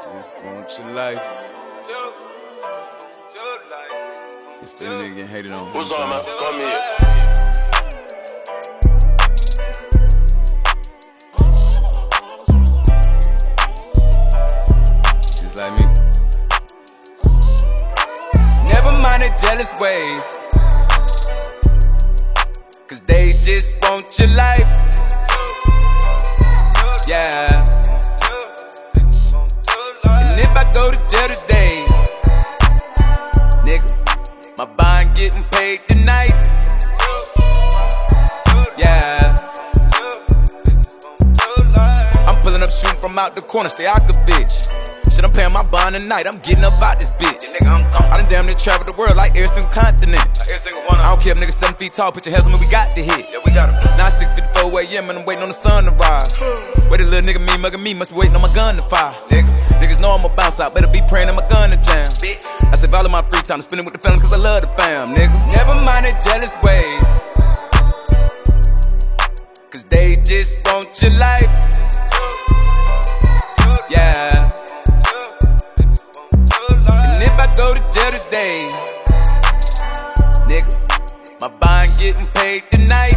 Just want your life. This feeling nigga getting hated on. What's up, man? Come here. Just like me. Never mind the jealous ways, cause they just want your life. Yeah. And if I go to jail today, nigga, my bond getting paid tonight. Yeah. I'm pulling up shooting from out the corner, stay out the bitch. Shit, I'm paying my bond tonight, I'm getting up out this bitch. I done damn near traveled the world like every single continent. I don't care if niggas 7 feet tall, put your hands on me, we got the hit. Yeah, we got it. Now 6:54 AM and I'm waiting on the sun to rise. Wait a little nigga me mugging me, must be waiting on my gun to fire. Niggas know I'ma bounce out, better be praying that my gun to jam. I save all of my free time to spend it with the family cause I love the fam, nigga. Never mind the jealous ways, cause they just want your life. Yeah. And if I go to jail today, nigga, my bond getting paid tonight.